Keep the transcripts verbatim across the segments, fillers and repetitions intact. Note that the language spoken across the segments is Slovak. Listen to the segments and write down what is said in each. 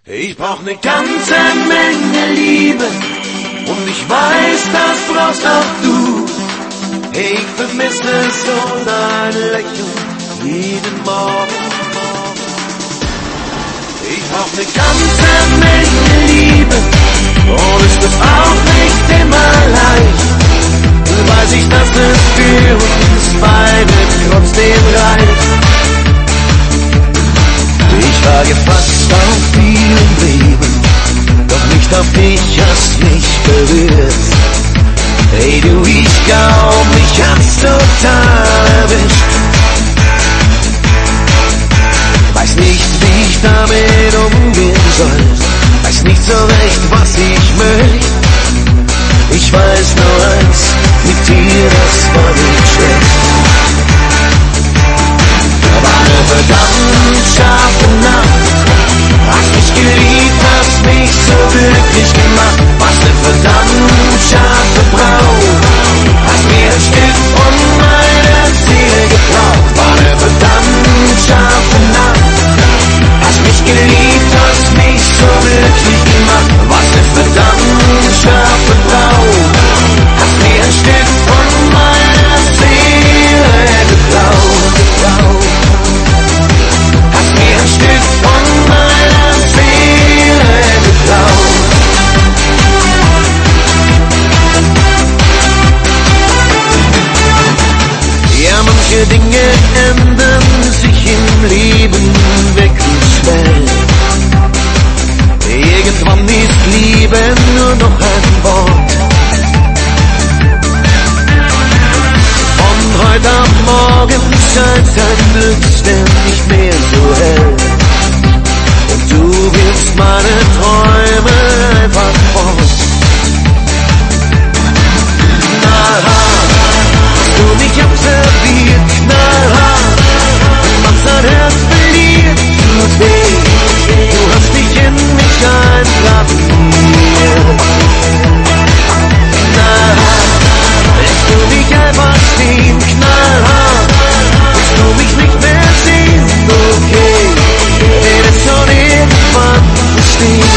Ich brauch ne ganze Menge Liebe und ich weiß, das brauchst auch du. Ich vermisse so dein Lächeln jeden Morgen. Ich brauch ne ganze Menge Liebe und es wird auch nicht immer leicht. Weiß ich, dass es für uns beide trotzdem reicht. Ich war gefasst auf viel im Leben, doch nicht auf dich, hast mich berührt. Hey du, ich glaub, mich hat's total erwischt. Weiß nicht, wie ich damit umgehen soll, weiß nicht so recht, was ich möchte. Ich weiß nur eins, mit dir, das war nicht schlecht. War eine verdammt scharfe Nacht, hast mich geliebt, hast mich so glücklich gemacht. Was eine verdammt scharfe Braut, hast mir ein Stück von meiner Seele geklaut. War eine verdammt scharfe Nacht, hast mich geliebt, hast mich so glücklich gemacht. Was eine verdammt scharfe Braut, hast mir ein Stück von meiner Seele geklaut. Hast mir ein Stück von meiner Seele geklaut. Ja, manche Dinge ändern sich im Leben wirklich schnell. Irgendwann ist Liebe nur noch ein Wort. Von heute auf morgen scheint ein Glücksstern nicht mehr so hell. Und du wirfst meine Träume einfach fort. Knallhart hast du mich observiert, knallhart. Was ein Herz verliert, tut weh. Du hast dich in mich eingraviert. Knallhart lässt du mich einfach stehen, knallhart. Willst du mich nicht mehr sehen, okay, wird es schon irgendwann verstehen.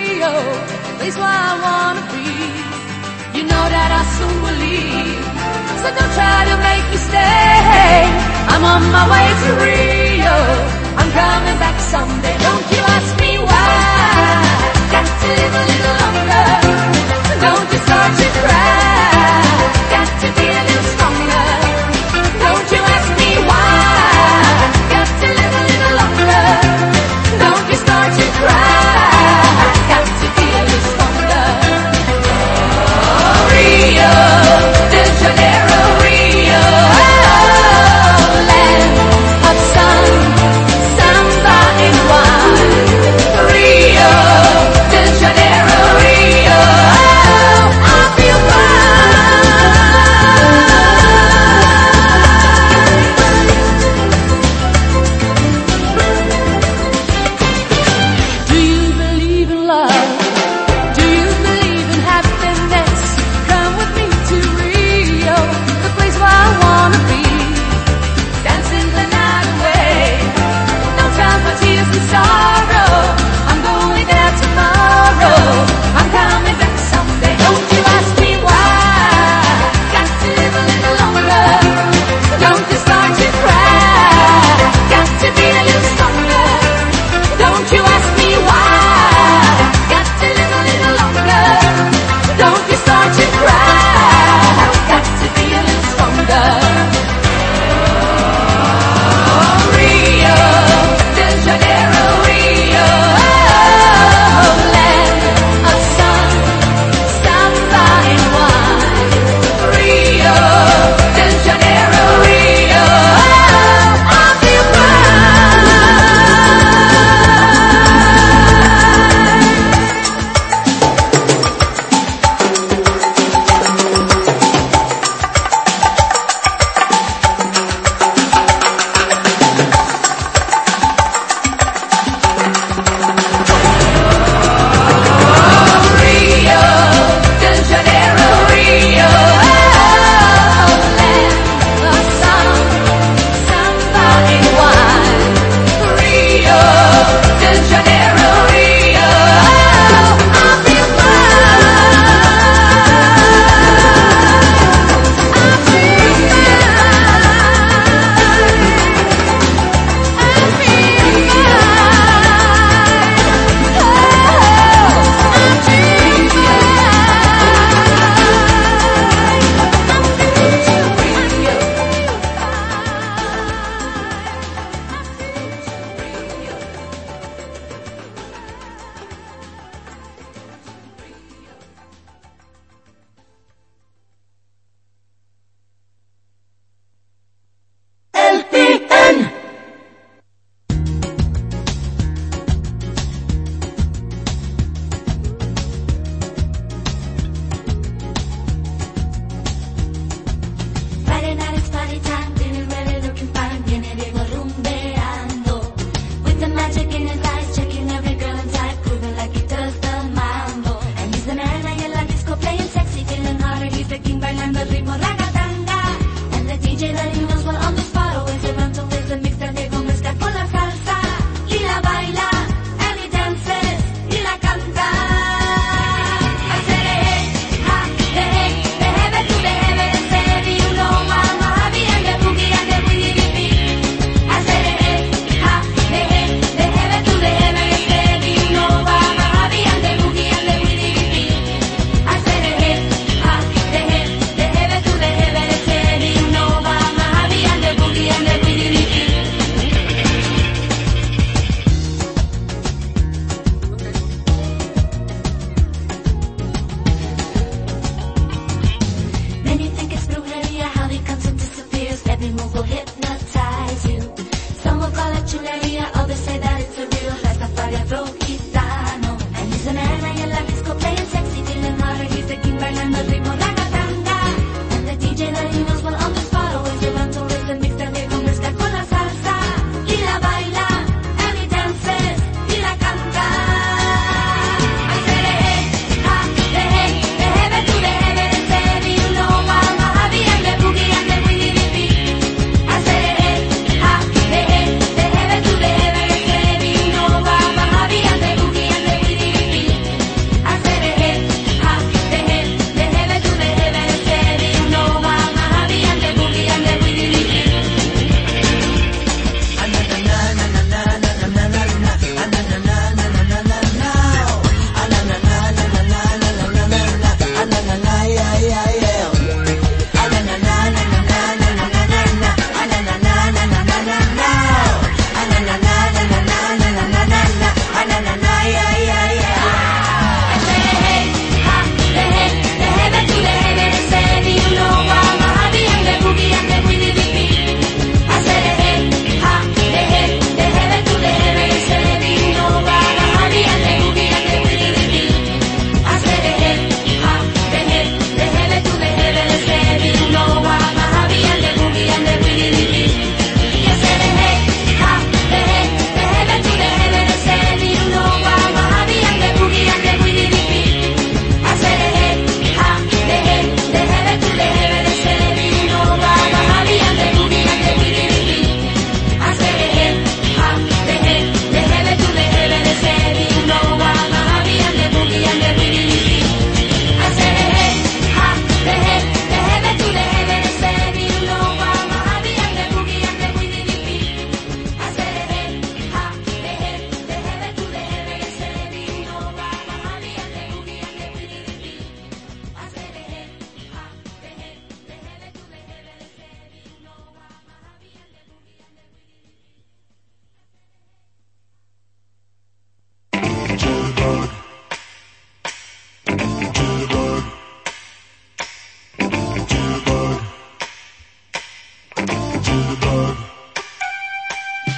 Place where I wanna be. You know that I soon will leave. so don't try to make me stay. I'm on my way to Rio, I'm coming back someday. Don't you ask me why, got to live a little longer. Don't you start to cry, got to be a little stronger. Don't you ask me why, got to live a little longer. Don't you start to cry, got to be a little stronger. Oh, Rio de Janeiro, Rio, oh, land of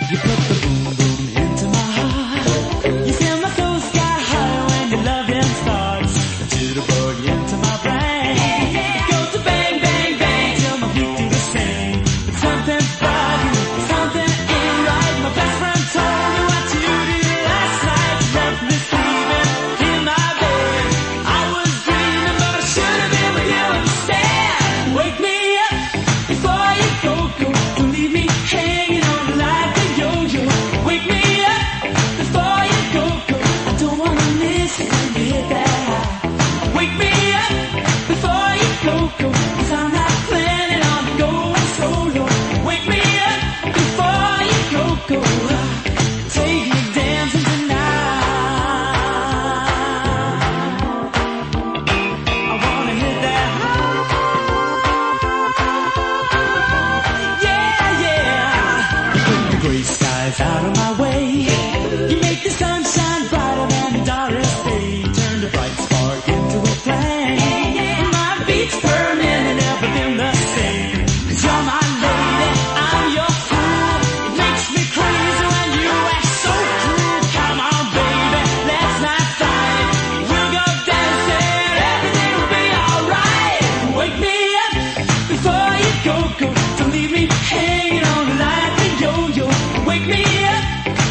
Go, go, don't leave me hanging on like a yo-yo. Wake me up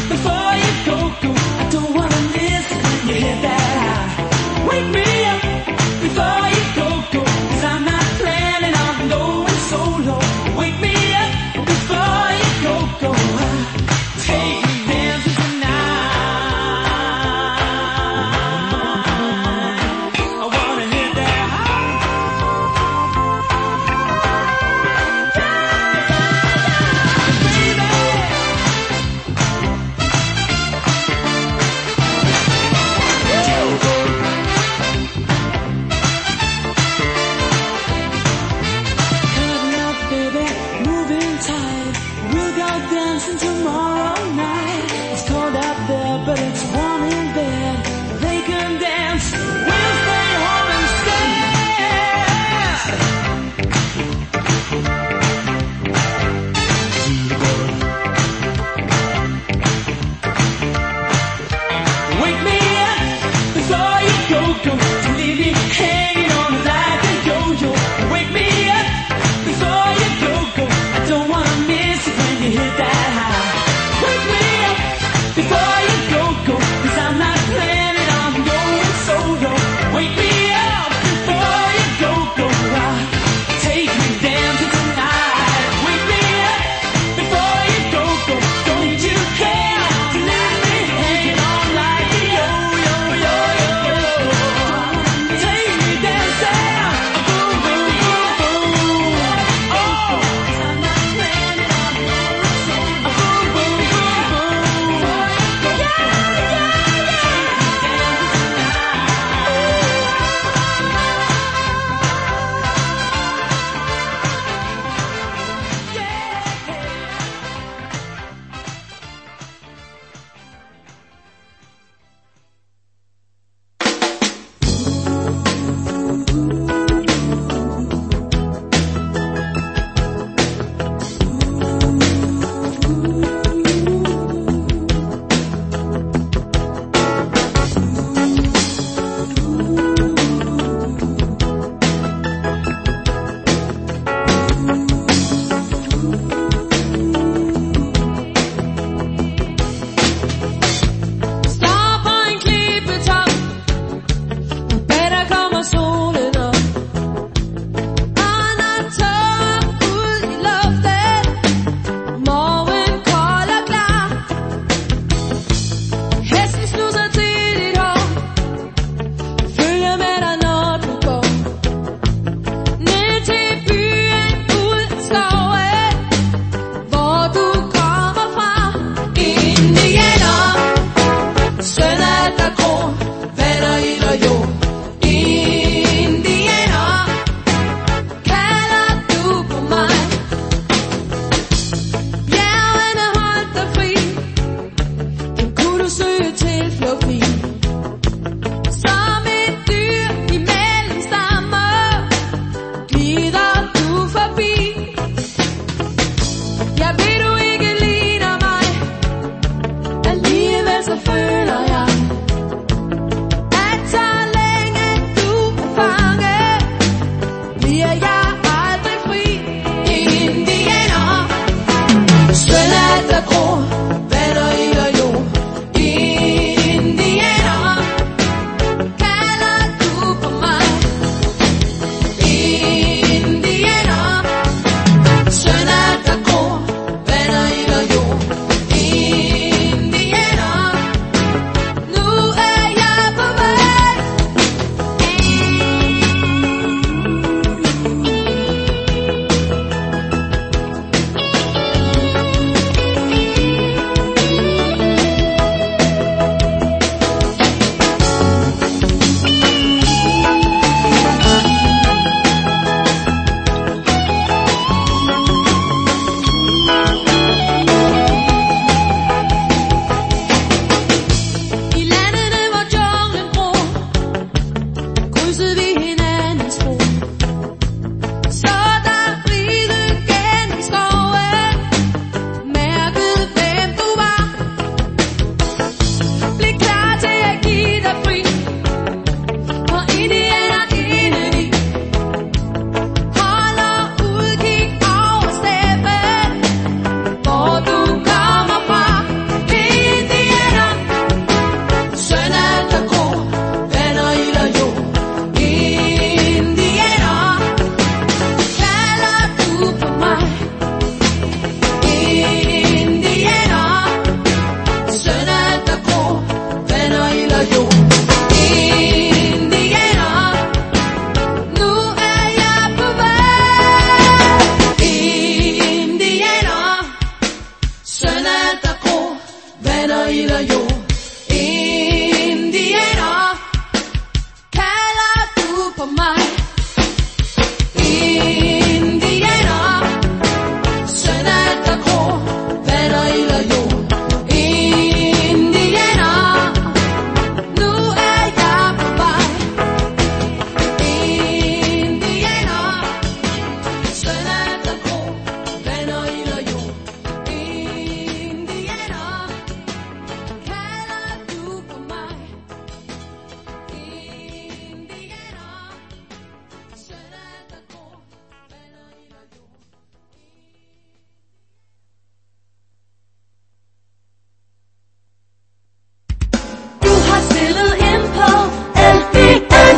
ilayo, Indiana, kala tu pamay, Indiana, sanat ako, pero ilayo, Indiana, nu ella papay, Indiana, sanat ako, pero ilayo, Indiana, kala tu pamay, Indiana, sanat ako, pero ilayo. You have little impulse, L E N.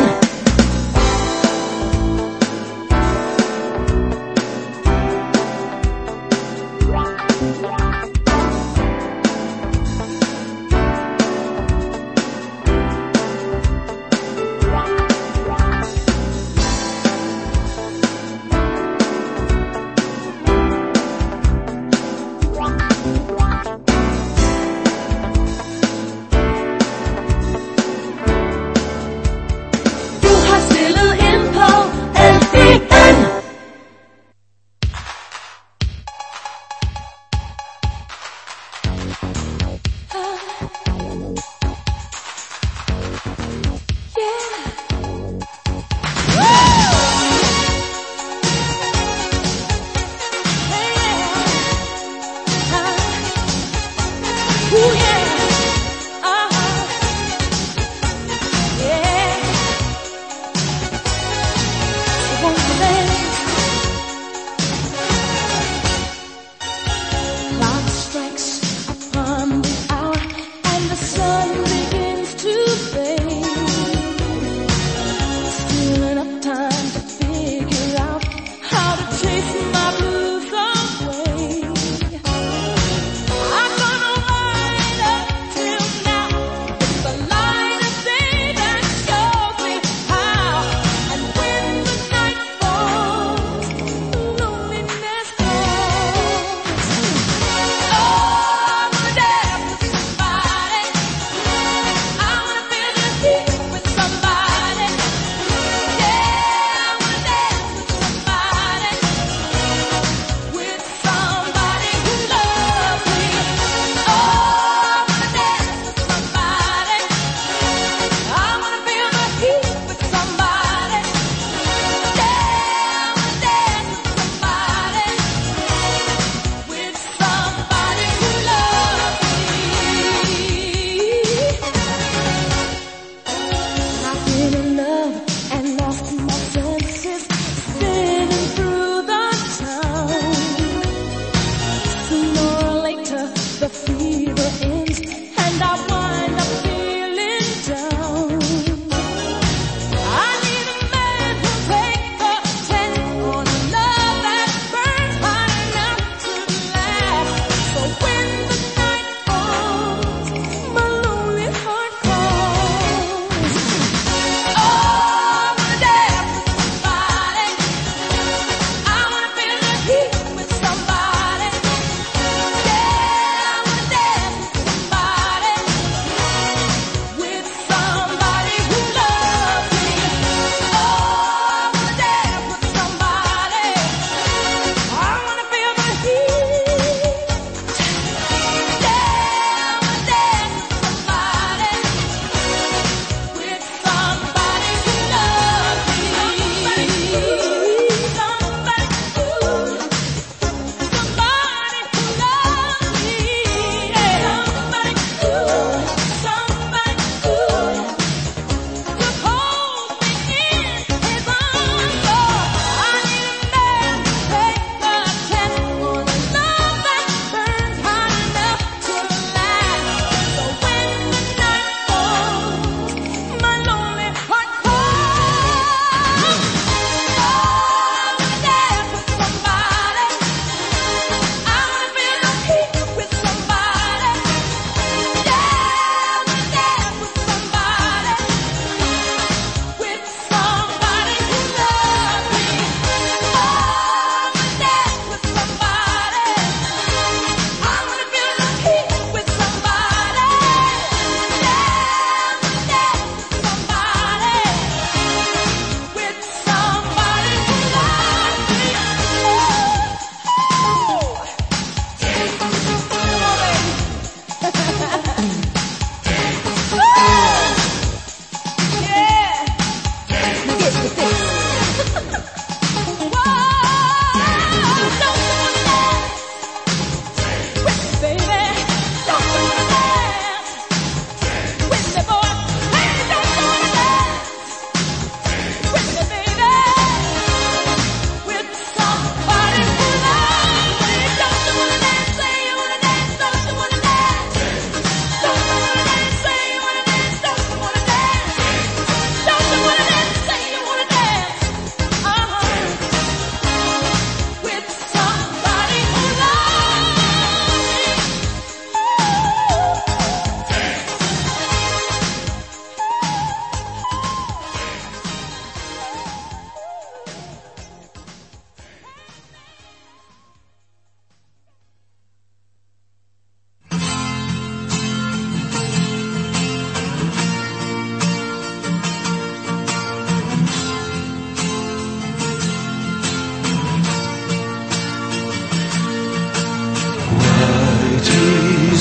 You have little impulse, L E N. Clock strikes upon the hour and the sun begins to fade. Still enough time to figure out how to chase my blues away. I'm gonna ride up till now. It's the light of day that shows me how. And when the night falls, loneliness falls. Oh, I wanna dance with somebody. I wanna feel the heat with somebody. Yeah, I wanna dance with somebody. With somebody who loves me. Oh, I wanna dance with somebody. I wanna feel the heat with somebody. Yeah, I wanna dance with somebody. With somebody who loves me. I've been in love and lost my senses, spinning through the town. Sooner or later, the fever ends, and I wind up feeling down. I need a man who'll take the chance on a love that burns hot enough to last. So when the night falls, my lonely heart calls. Oh, I wanna dance with somebody. I wanna feel the heat with somebody. Yeah, I wanna dance with somebody.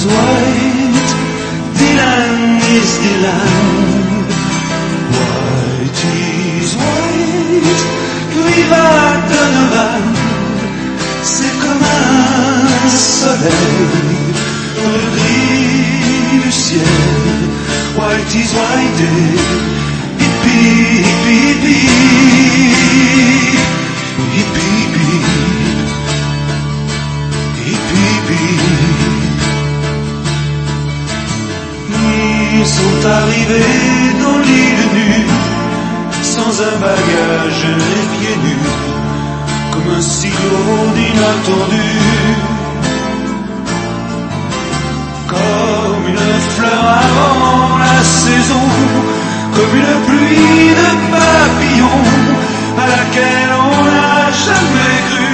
is white, Dylan is Dylan. White is white, Riva Donovan, c'est comme un soleil dans le gris du ciel. White is white, hippie, hippie, hippie, hippie, hippie, hippie. Ils sont arrivés dans l'île nue, sans un bagage, les pieds nus, comme un silo d'inattendu. Comme une fleur avant la saison, comme une pluie de papillons à laquelle on n'a jamais cru.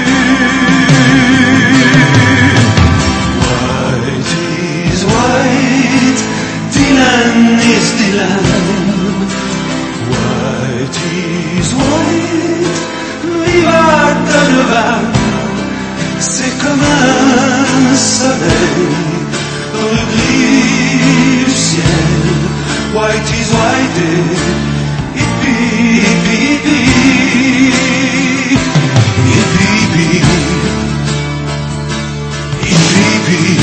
White is white, Dylan is Dylan. White is white, Viva Donovan, c'est comme un soleil dans le gris du ciel. White is white, hippie, hippie, hippie, hippie, hippie, hippie.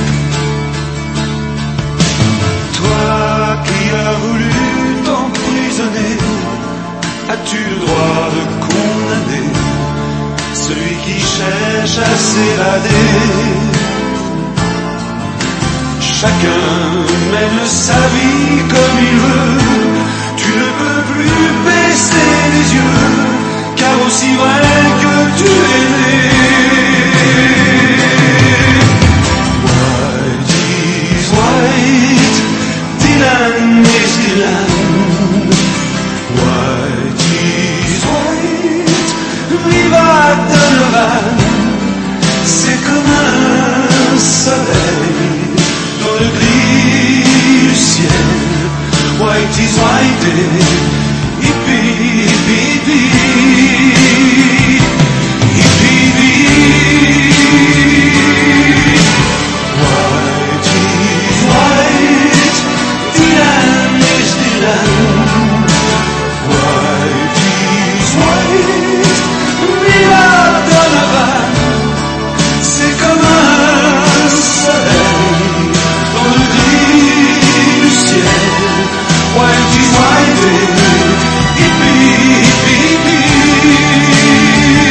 Toi qui as voulu t'emprisonner, as-tu le droit de condamner celui qui cherche à s'évader? Chacun mène sa vie comme il veut, tu ne peux plus baisser les yeux, car aussi vrai que tu es né. White is white, Dylan is Dylan. White is white, Viva Donovan, c'est comme un soleil dans le gris du ciel. White is white, hippie, hippie, hippie, hippie. White is white, Dylan is Dylan. White is white, Viva Donovan, c'est comme un soleil dans le gris du ciel. White is white, hippie, hippie, hippie.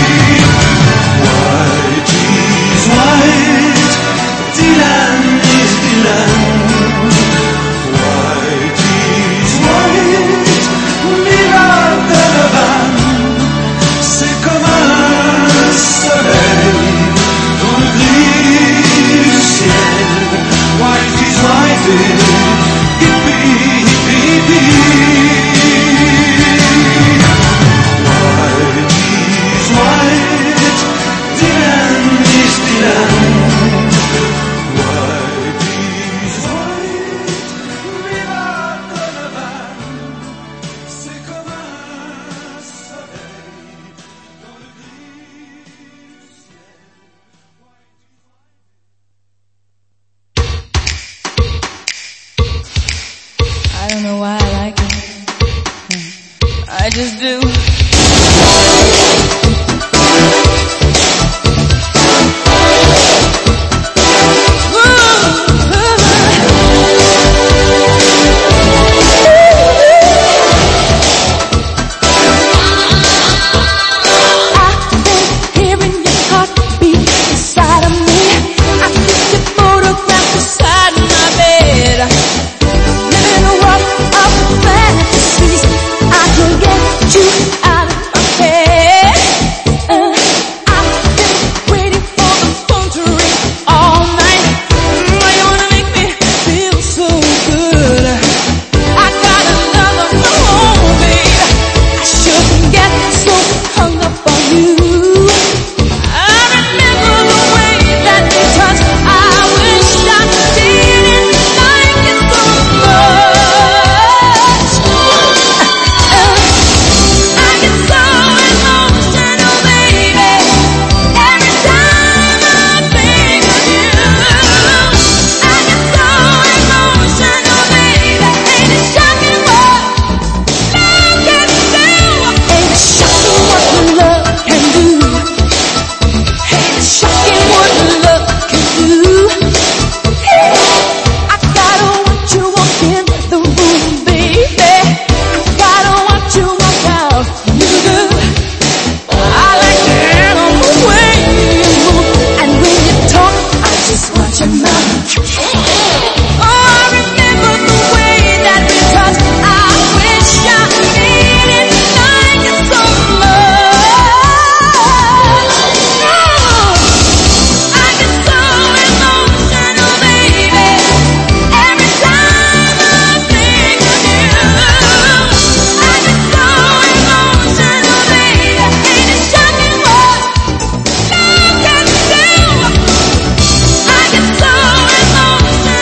White is white, Dylan is Dylan. White is white, Viva Donovan, c'est comme un soleil dans le gris du ciel. White is white, hippie, hippie, hippie. White is white, Dylan is Dylan. White is white, Viva Donovan, c'est comme un soleil dans le gris du ciel. I don't know why I like it. I just do. I've been hearing your heartbeat inside of me. I keep your photograph beside my bed. Living a world of fantasies. I can't get you out. I get so emotional.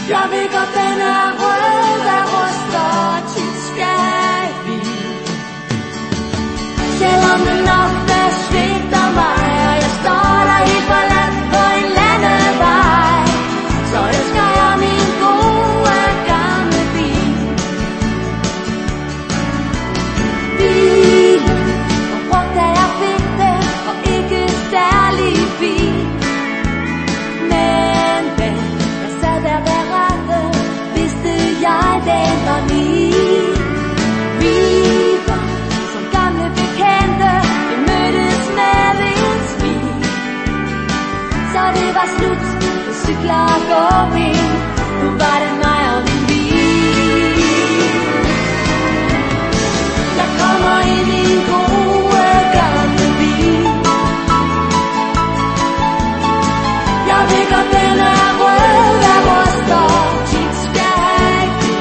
Jeg ved godt, den er rød, der ryster tit skal vi. Selvom den ofte svigter mig, og jeg står der helt forladt på en landevej, så elsker jeg min gode gamle bil. Bil, og brugt da jeg fik den, og ikke særlig fin. Men den, der sad der ved rattet, vidste jeg, den var min. Vi var som gamle bekendte, vi mødtes med en smil. Så det var slut med cykler og gåben, nu var det mig og min bil. Jeg kommer i min gode gamle bil. Jeg ved godt, den er rød, der ryster tit skal vi.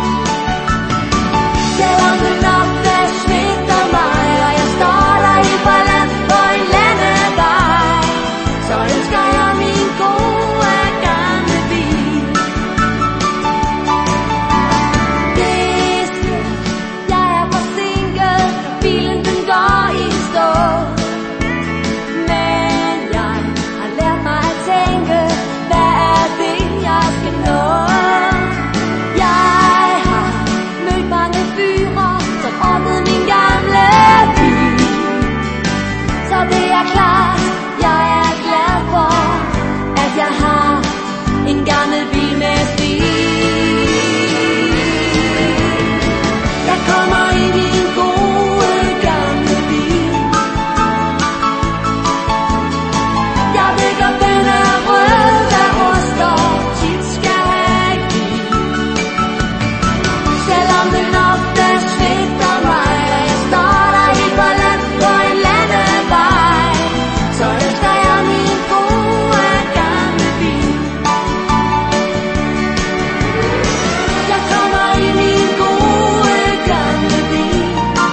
Selvom den ofte svigter mig, og jeg står der helt forladt på en landevej, så elsker jeg min gode gamle bil. Vidste jeg er forsinket, når bilen den går i stå. Men jeg har lært mig at tænke, hvad er det, jeg skal nå? Jeg har mødt mange fyre, som ordnede min gamle bil. Så det er klart, jeg er glad for, at jeg har en gammel bil med stil. Jeg kommer i min gode gamle bil. Jeg ved godt, den er rød, der ryster tit skal vi. Selvom den ofte svigter mig, og jeg står der helt forladt på en landevej, så elsker jeg min gode gamle bil. Jeg kommer i min gode gamle bil.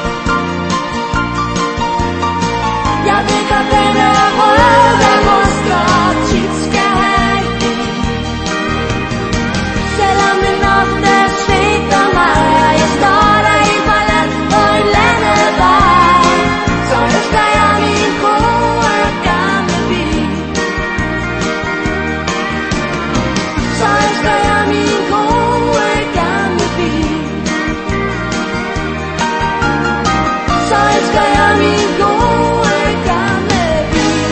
Jeg ved godt, den er rød, der ryster tit skal vi. Selvom den ofte svigter mig, og jeg står der helt forladt på en landevej, så elsker jeg min gode gamle bil. Så elsker jeg min gode gamle bil. Så elsker jeg min gode gamle bil.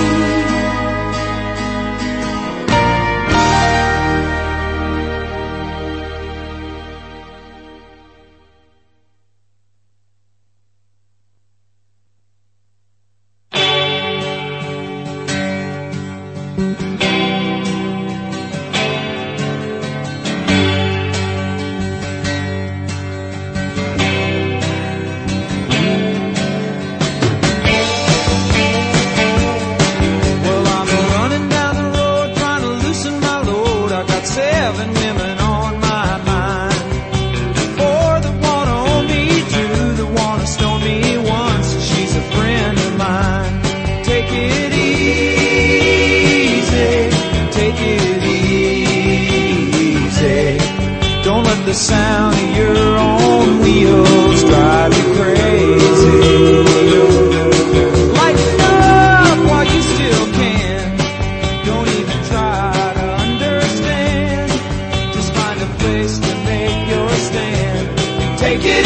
Well, I'm running down the road trying to loosen my load. I got seven women on my mind. Four that wanna own me, two that wanna stone me once. She's a friend of mine. Take it easy, take it easy. Don't let the sound of your own wheels drive you crazy. Lighten up while you still can. Don't even try to understand. Just find a place to make your stand. Take it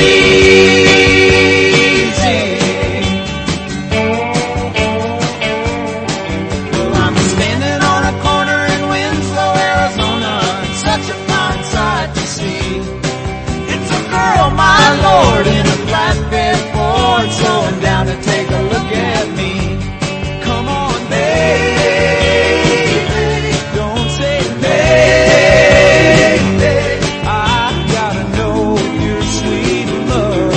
easy. Well, I'm standing on a corner in Winslow, Arizona. It's such a fine sight to see. It's a girl, my lord, in a flatbed Ford, slowing down to take a look at me. Come on, baby, don't say baby. I gotta know your sweet love.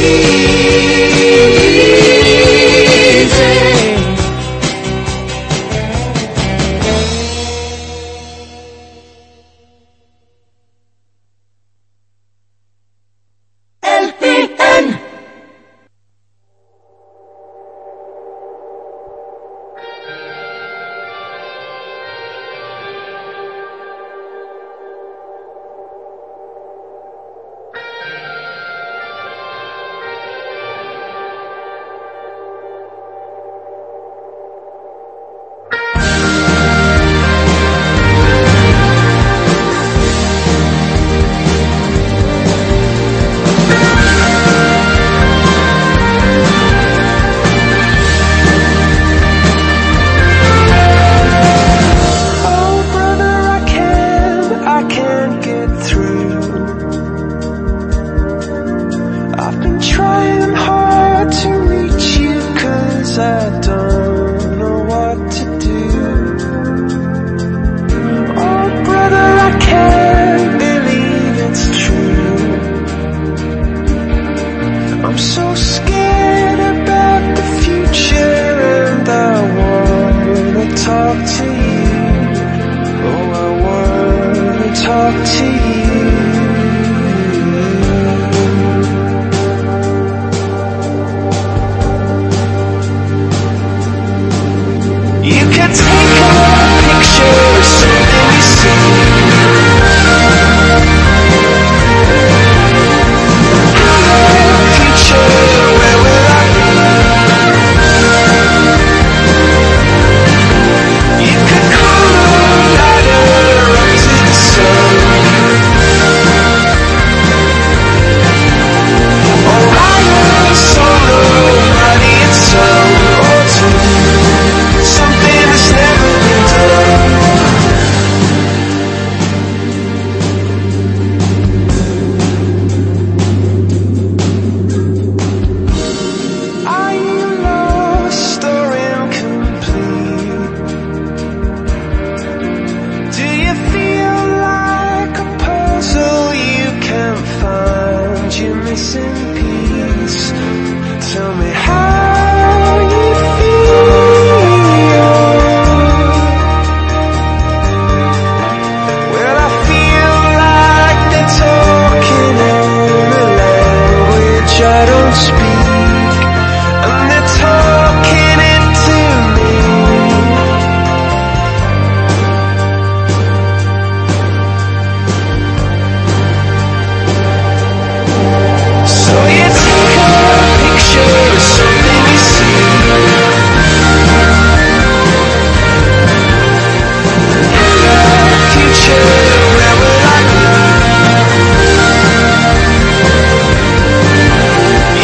You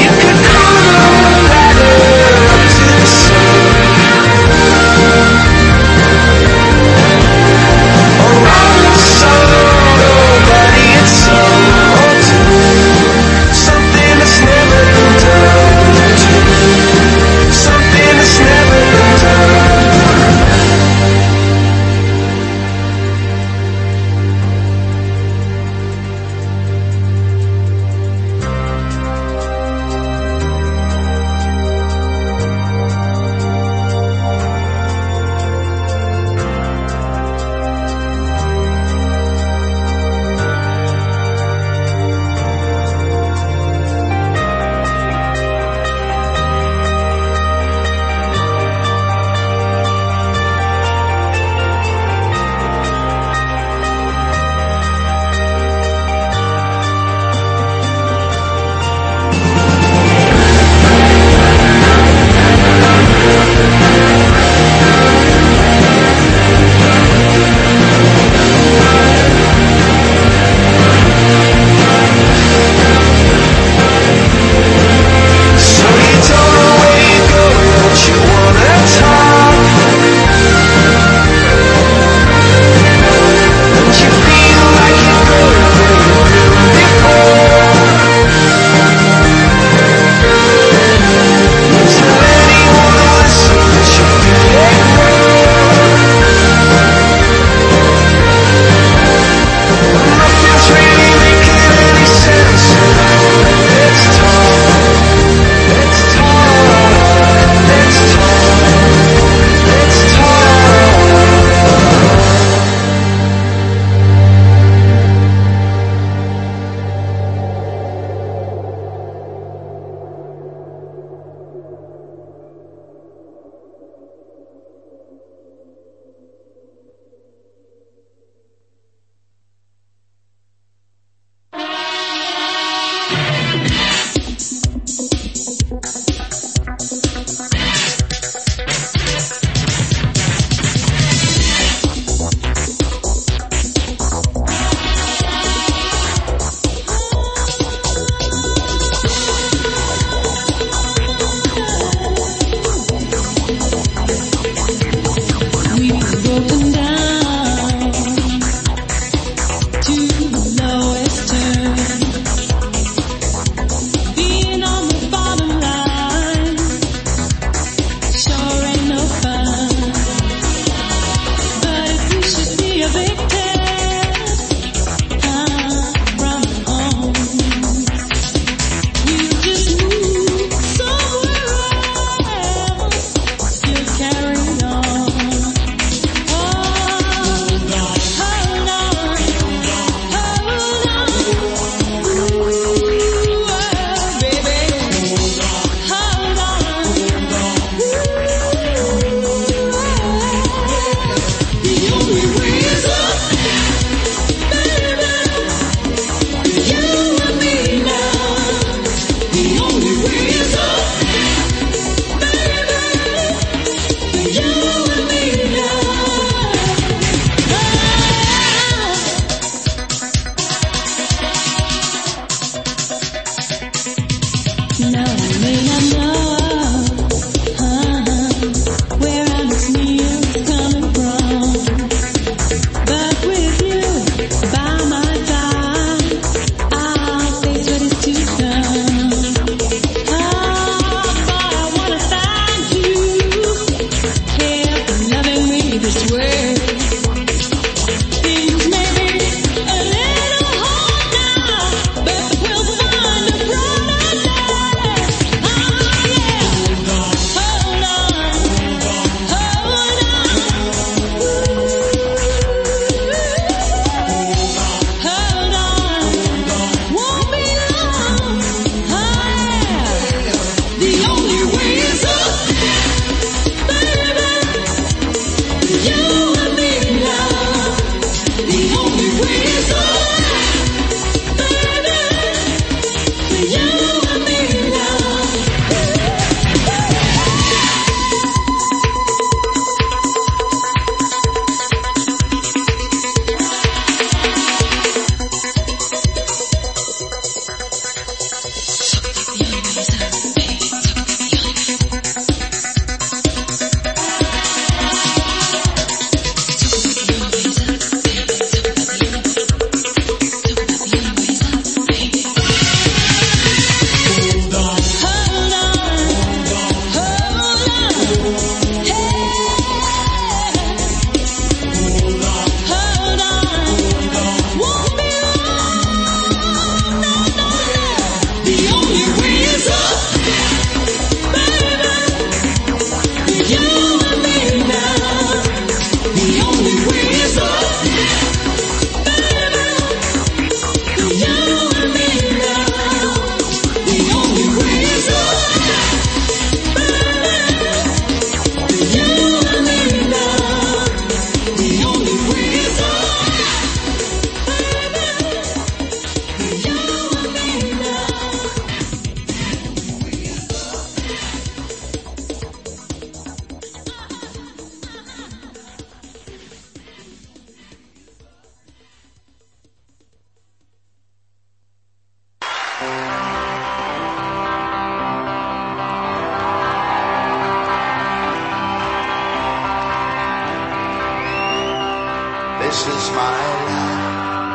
This is my life.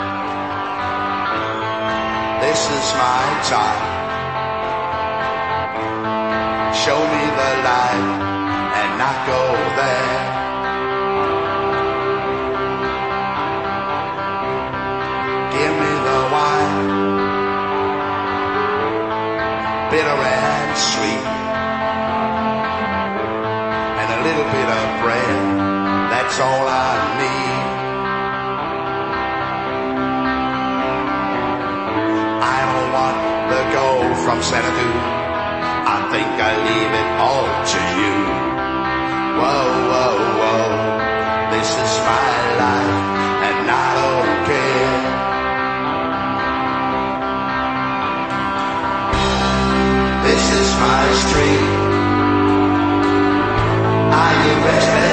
This is my time. Show me the light and not go there. Give me the wine, bitter and sweet, and a little bit of bread. That's all I need. I don't want the gold from Xanadu. I think I leave it all to you. Whoa, whoa, whoa. This is my life and I don't care. This is my street. Are you ready?